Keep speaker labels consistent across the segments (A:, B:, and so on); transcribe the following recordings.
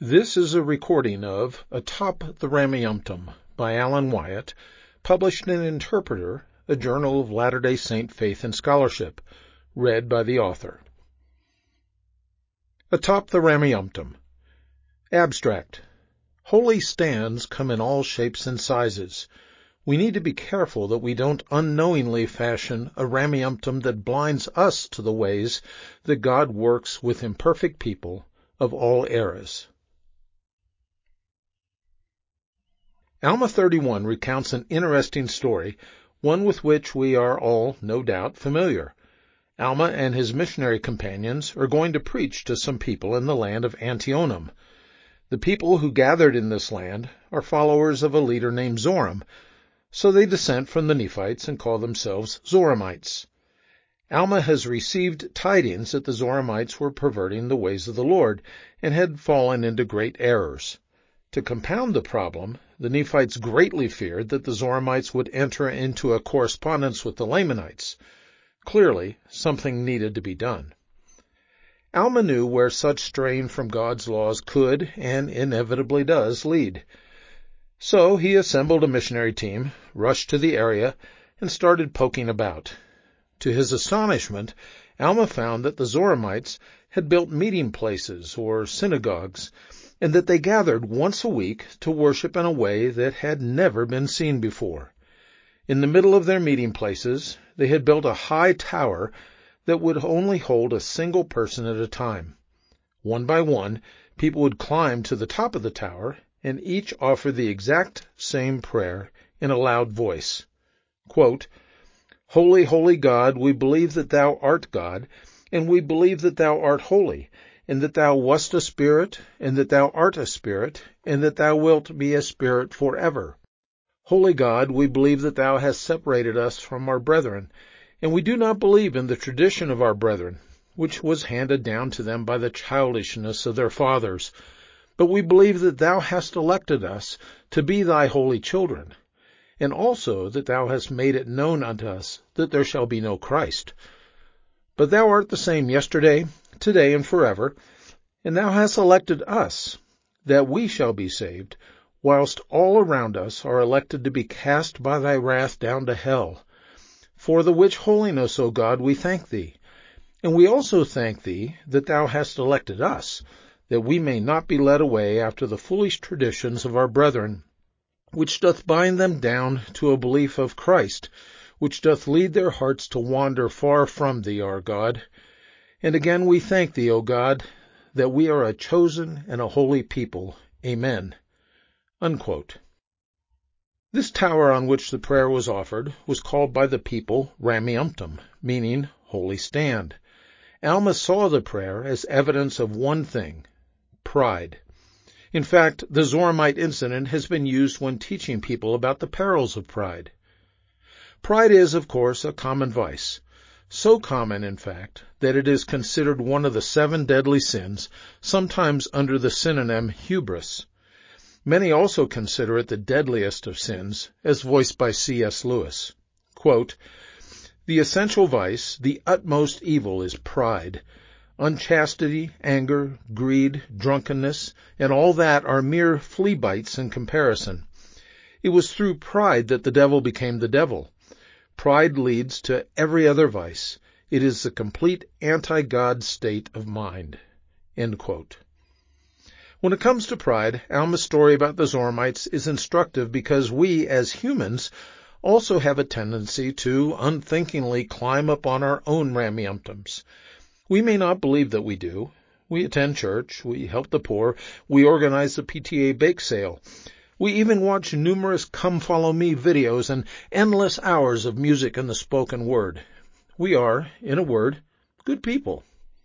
A: This is a recording of Atop the Rameumptom by Alan Wyatt, published in Interpreter, a journal of Latter-day Saint faith and scholarship, read by the author. Atop the Rameumptom. Abstract. Holy stands come in all shapes and sizes. We need to be careful that we don't unknowingly fashion a Rameumptom that blinds us to the ways that God works with imperfect people of all eras. Alma 31 recounts an interesting story, one with which we are all, no doubt, familiar. Alma and his missionary companions are going to preach to some people in the land of Antionum. The people who gathered in this land are followers of a leader named Zoram, so they dissent from the Nephites and call themselves Zoramites. Alma has received tidings that the Zoramites were perverting the ways of the Lord and had fallen into great errors. To compound the problem, the Nephites greatly feared that the Zoramites would enter into a correspondence with the Lamanites. Clearly, something needed to be done. Alma knew where such straying from God's laws could, and inevitably does, lead. So he assembled a missionary team, rushed to the area, and started poking about. To his astonishment, Alma found that the Zoramites had built meeting places, or synagogues, and that they gathered once a week to worship in a way that had never been seen before. In the middle of their meeting places, they had built a high tower that would only hold a single person at a time. One by one, people would climb to the top of the tower, and each offer the exact same prayer in a loud voice. Quote, "Holy, holy God, we believe that thou art God, and we believe that thou art holy, and that thou wast a spirit, and that thou art a spirit, and that thou wilt be a spirit forever. Holy God, we believe that thou hast separated us from our brethren, and we do not believe in the tradition of our brethren, which was handed down to them by the childishness of their fathers, but we believe that thou hast elected us to be thy holy children, and also that thou hast made it known unto us that there shall be no Christ. But thou art the same yesterday, today, and forever, and thou hast elected us, that we shall be saved, whilst all around us are elected to be cast by thy wrath down to hell. For the which holiness, O God, we thank thee. And we also thank thee that thou hast elected us, that we may not be led away after the foolish traditions of our brethren, which doth bind them down to a belief of Christ, which doth lead their hearts to wander far from thee, our God. And again we thank thee, O God, that we are a chosen and a holy people. Amen." Unquote. This tower on which the prayer was offered was called by the people Rameumptom, meaning holy stand. Alma saw the prayer as evidence of one thing: pride. In fact, the Zoramite incident has been used when teaching people about the perils of pride. Pride is, of course, a common vice. So common, in fact, that it is considered one of the 7 deadly sins, sometimes under the synonym hubris. Many also consider it the deadliest of sins, as voiced by C.S. Lewis. Quote, "The essential vice, the utmost evil, is pride. Unchastity, anger, greed, drunkenness, and all that are mere flea-bites in comparison. It was through pride that the devil became the devil. Pride leads to every other vice. It is the complete anti-God state of mind." End quote. When it comes to pride, Alma's story about the Zoramites is instructive because we, as humans, also have a tendency to unthinkingly climb up on our own Rameumptoms. We may not believe that we do. We attend church, we help the poor, we organize the PTA bake sale. We even watch numerous Come Follow Me videos and endless hours of music and the spoken word. We are, in a word, good people.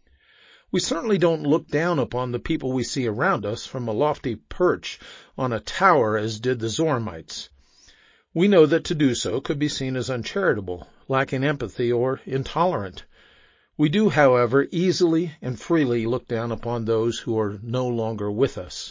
A: We certainly don't look down upon the people we see around us from a lofty perch on a tower as did the Zoramites. We know that to do so could be seen as uncharitable, lacking empathy, or intolerant. We do, however, easily and freely look down upon those who are no longer with us.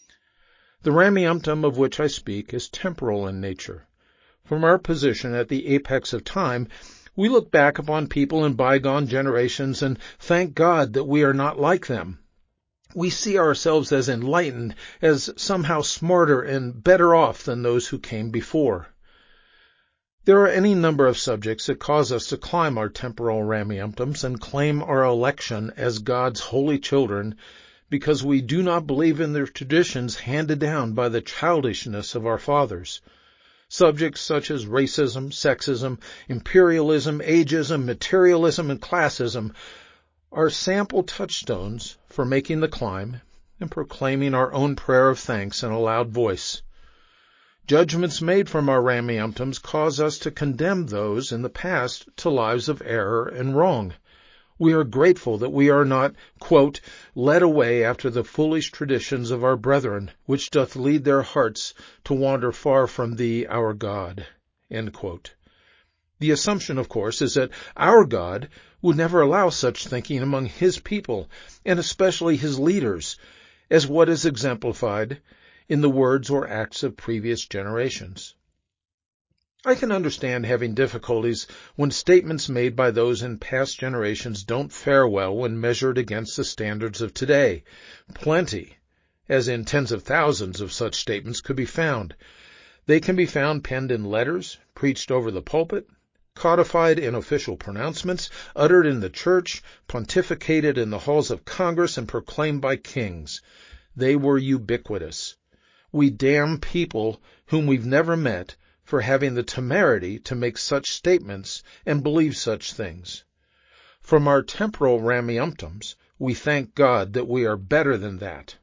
A: The Rameumptom of which I speak is temporal in nature. From our position at the apex of time, we look back upon people in bygone generations and thank God that we are not like them. we see ourselves as enlightened, as somehow smarter and better off than those who came before. There are any number of subjects that cause us to climb our temporal ramiumptums and claim our election as God's holy children because we do not believe in the traditions handed down by the childishness of our fathers. Subjects such as racism, sexism, imperialism, ageism, materialism, and classism are sample touchstones for making the climb and proclaiming our own prayer of thanks in a loud voice. Judgments made from our ramiumptums cause us to condemn those in the past to lives of error and wrong. We are grateful that we are not, quote, led away after the foolish traditions of our brethren, which doth lead their hearts to wander far from thee, our God, end quote. The assumption, of course, is that our God would never allow such thinking among his people, and especially his leaders, as what is exemplified in the words or acts of previous generations. I can understand having difficulties when statements made by those in past generations don't fare well when measured against the standards of today. Plenty, as in tens of thousands of such statements, could be found. They can be found penned in letters, preached over the pulpit, codified in official pronouncements, uttered in the church, pontificated in the halls of Congress, and proclaimed by kings. They were ubiquitous. We damn people whom we've never met for having the temerity to make such statements and believe such things. From our temporal ramiumptums, we thank God that we are better than that.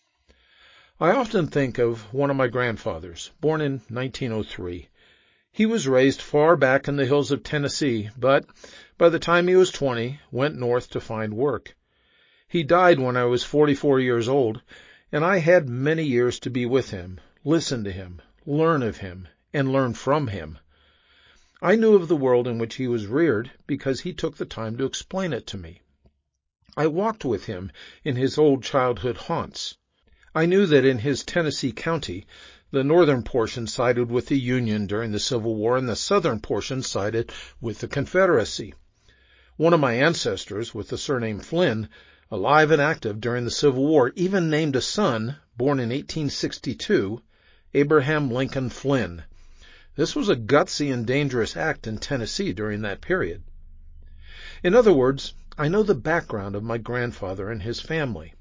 A: I often think of one of my grandfathers, born in 1903. He was raised far back in the hills of Tennessee, but by the time he was 20, went north to find work. He died when I was 44 years old, and I had many years to be with him, listen to him, learn of him, and learn from him. I knew of the world in which he was reared because he took the time to explain it to me. I walked with him in his old childhood haunts. I knew that in his Tennessee county, the northern portion sided with the Union during the Civil War and the southern portion sided with the Confederacy. One of my ancestors, with the surname Flynn, alive and active during the Civil War, even named a son, born in 1862, Abraham Lincoln Flynn. This was a gutsy and dangerous act in Tennessee during that period. In other words, I know the background of my grandfather and his family.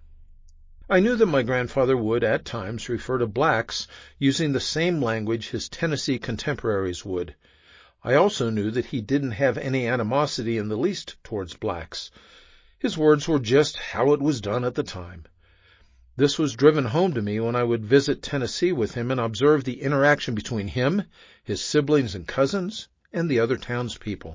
A: I knew that my grandfather would, at times, refer to blacks using the same language his Tennessee contemporaries would. I also knew that he didn't have any animosity in the least towards blacks. His words were just how it was done at the time. This was driven home to me when I would visit Tennessee with him and observe the interaction between him, his siblings and cousins, and the other townspeople.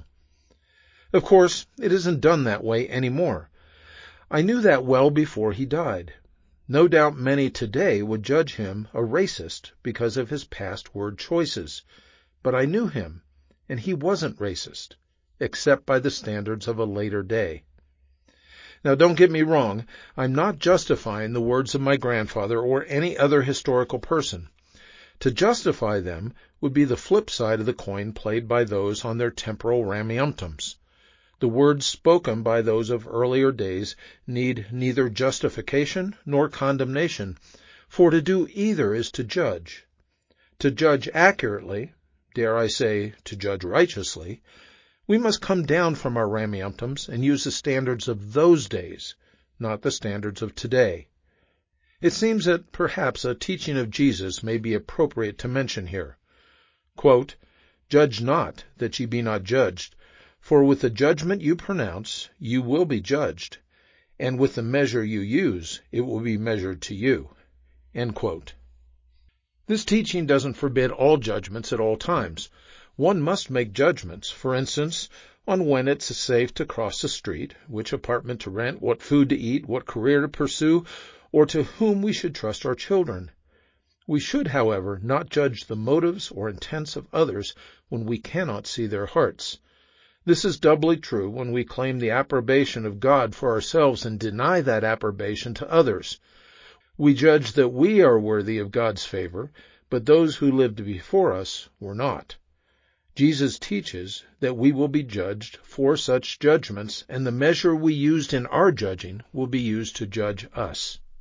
A: Of course, it isn't done that way anymore. I knew that well before he died. No doubt many today would judge him a racist because of his past word choices. But I knew him, and he wasn't racist, except by the standards of a later day. Now, don't get me wrong, I'm not justifying the words of my grandfather or any other historical person. To justify them would be the flip side of the coin played by those on their temporal ramiumptums. The words spoken by those of earlier days need neither justification nor condemnation, for to do either is to judge. To judge accurately, dare I say, to judge righteously, we must come down from our ramiumptums and use the standards of those days, not the standards of today. It seems that perhaps a teaching of Jesus may be appropriate to mention here. Quote, "Judge not, that ye be not judged, for with the judgment you pronounce, you will be judged, and with the measure you use, it will be measured to you." End quote. This teaching doesn't forbid all judgments at all times. One must make judgments, for instance, on when it's safe to cross the street, which apartment to rent, what food to eat, what career to pursue, or to whom we should trust our children. We should, however, not judge the motives or intents of others when we cannot see their hearts. This is doubly true when we claim the approbation of God for ourselves and deny that approbation to others. We judge that we are worthy of God's favor, but those who lived before us were not. Jesus teaches that we will be judged for such judgments, and the measure we used in our judging will be used to judge us.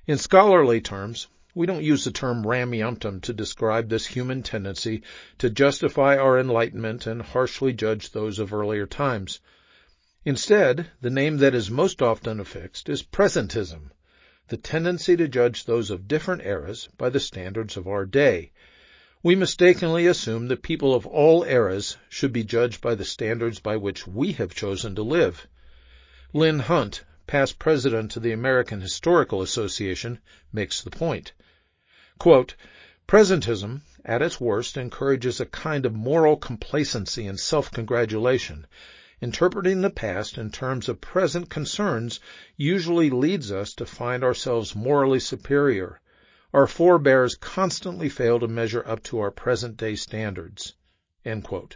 A: In scholarly terms, we don't use the term rameumptum to describe this human tendency to justify our enlightenment and harshly judge those of earlier times. Instead, the name that is most often affixed is presentism, the tendency to judge those of different eras by the standards of our day. We mistakenly assume that people of all eras should be judged by the standards by which we have chosen to live. Lynn Hunt, past president of the American Historical Association, makes the point. Quote, "Presentism, at its worst, encourages a kind of moral complacency and self-congratulation. Interpreting the past in terms of present concerns usually leads us to find ourselves morally superior. Our forebears constantly fail to measure up to our present-day standards." End quote.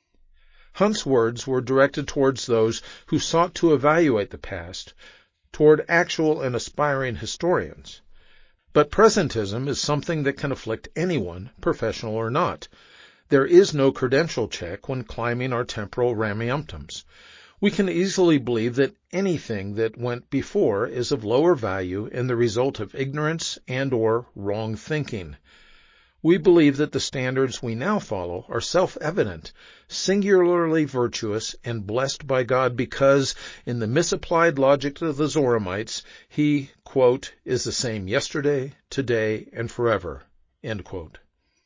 A: Hunt's words were directed towards those who sought to evaluate the past, toward actual and aspiring historians. But presentism is something that can afflict anyone, professional or not. There is no credential check when climbing our temporal rameumptums. We can easily believe that anything that went before is of lower value and the result of ignorance and or wrong thinking. We believe that the standards we now follow are self-evident, singularly virtuous, and blessed by God because, in the misapplied logic of the Zoramites, he, quote, "is the same yesterday, today, and forever," end quote.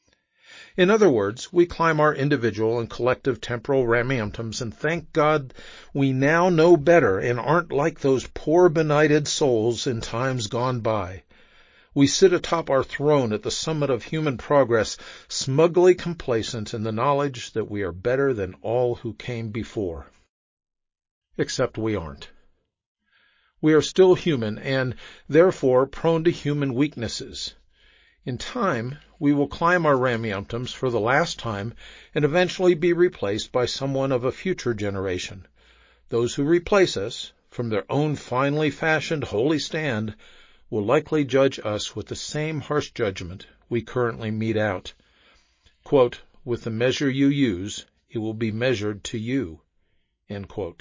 A: In other words, we climb our individual and collective temporal rameumptums and thank God we now know better and aren't like those poor benighted souls in times gone by. We sit atop our throne at the summit of human progress, smugly complacent in the knowledge that we are better than all who came before. Except we aren't. We are still human and, therefore, prone to human weaknesses. In time, we will climb our rameumptums for the last time and eventually be replaced by someone of a future generation. Those who replace us, from their own finely fashioned holy stand, will likely judge us with the same harsh judgment we currently mete out. Quote, "With the measure you use, it will be measured to you." End quote.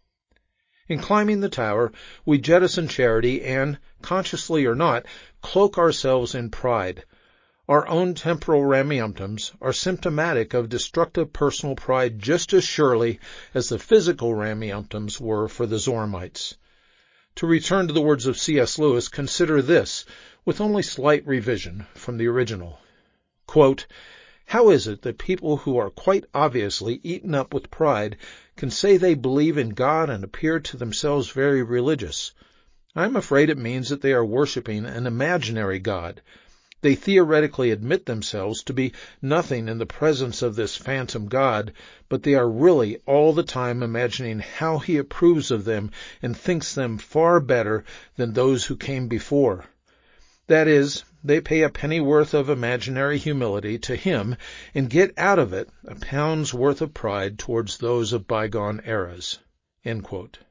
A: In climbing the tower, we jettison charity and, consciously or not, cloak ourselves in pride. Our own temporal rameumptums are symptomatic of destructive personal pride just as surely as the physical rameumptums were for the Zoramites. To return to the words of C.S. Lewis, consider this, with only slight revision from the original. Quote, "How is it that people who are quite obviously eaten up with pride can say they believe in God and appear to themselves very religious? I am afraid it means that they are worshipping an imaginary God. They theoretically admit themselves to be nothing in the presence of this phantom God, but they are really all the time imagining how he approves of them and thinks them far better than those who came before. That is, they pay a pennyworth of imaginary humility to him and get out of it a pound's worth of pride towards those of bygone eras." End quote.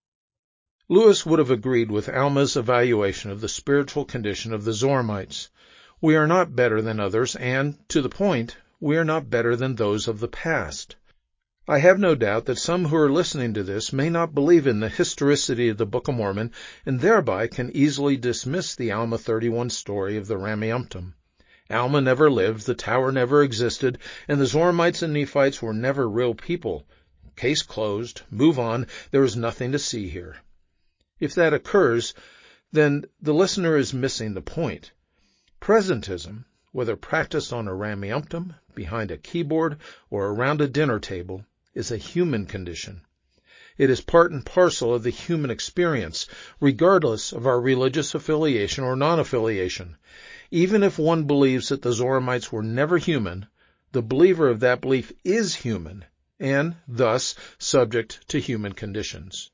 A: Lewis would have agreed with Alma's evaluation of the spiritual condition of the Zoramites. We are not better than others, and, to the point, we are not better than those of the past. I have no doubt that some who are listening to this may not believe in the historicity of the Book of Mormon and thereby can easily dismiss the Alma 31 story of the rameumptum. Alma never lived, the tower never existed, and the Zoramites and Nephites were never real people. Case closed. Move on. There is nothing to see here. If that occurs, then the listener is missing the point. Presentism, whether practiced on a rameumptum, behind a keyboard, or around a dinner table, is a human condition. It is part and parcel of the human experience, regardless of our religious affiliation or non-affiliation. Even if one believes that the Zoramites were never human, the believer of that belief is human, and, thus, subject to human conditions.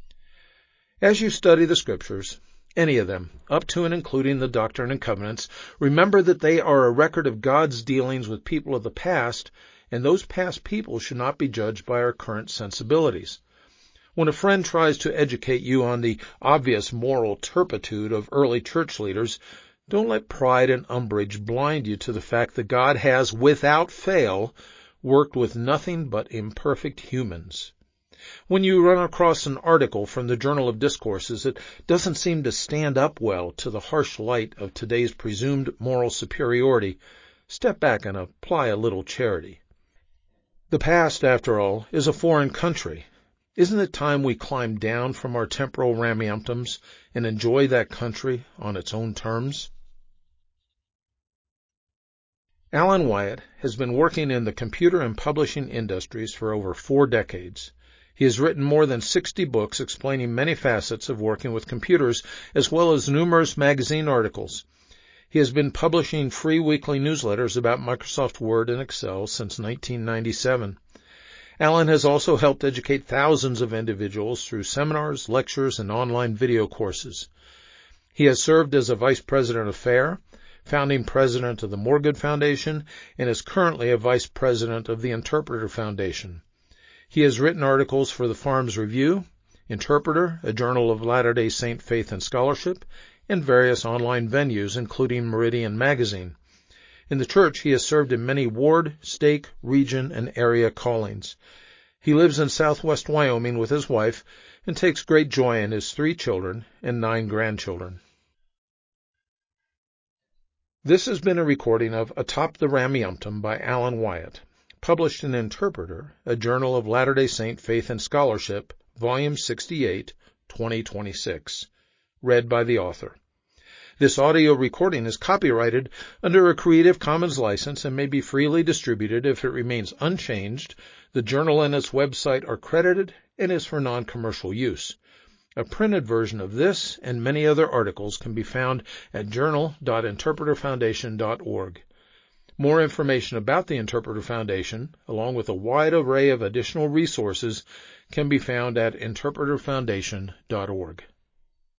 A: As you study the Scriptures, any of them, up to and including the Doctrine and Covenants, remember that they are a record of God's dealings with people of the past, and those past people should not be judged by our current sensibilities. When a friend tries to educate you on the obvious moral turpitude of early church leaders, don't let pride and umbrage blind you to the fact that God has, without fail, worked with nothing but imperfect humans. When you run across an article from the Journal of Discourses that doesn't seem to stand up well to the harsh light of today's presumed moral superiority, step back and apply a little charity. The past, after all, is a foreign country. Isn't it time we climbed down from our temporal ramyumptums and enjoy that country on its own terms? Alan Wyatt has been working in the computer and publishing industries for over 4 decades. He has written more than 60 books explaining many facets of working with computers, as well as numerous magazine articles. He has been publishing free weekly newsletters about Microsoft Word and Excel since 1997. Alan has also helped educate thousands of individuals through seminars, lectures, and online video courses. He has served as a vice president of FAIR, founding president of the Moorgood Foundation, and is currently a vice president of the Interpreter Foundation. He has written articles for the Farms Review, Interpreter, a journal of Latter-day Saint faith and scholarship, and various online venues, including Meridian Magazine. In the church, he has served in many ward, stake, region, and area callings. He lives in southwest Wyoming with his wife and takes great joy in his 3 children and 9 grandchildren. This has been a recording of Atop the Ramyumptum by Alan Wyatt, published in Interpreter, a journal of Latter-day Saint faith and scholarship, Volume 68, 2026. Read by the author. This audio recording is copyrighted under a Creative Commons license and may be freely distributed if it remains unchanged. The journal and its website are credited and is for non-commercial use. A printed version of this and many other articles can be found at journal.interpreterfoundation.org. More information about the Interpreter Foundation, along with a wide array of additional resources, can be found at interpreterfoundation.org.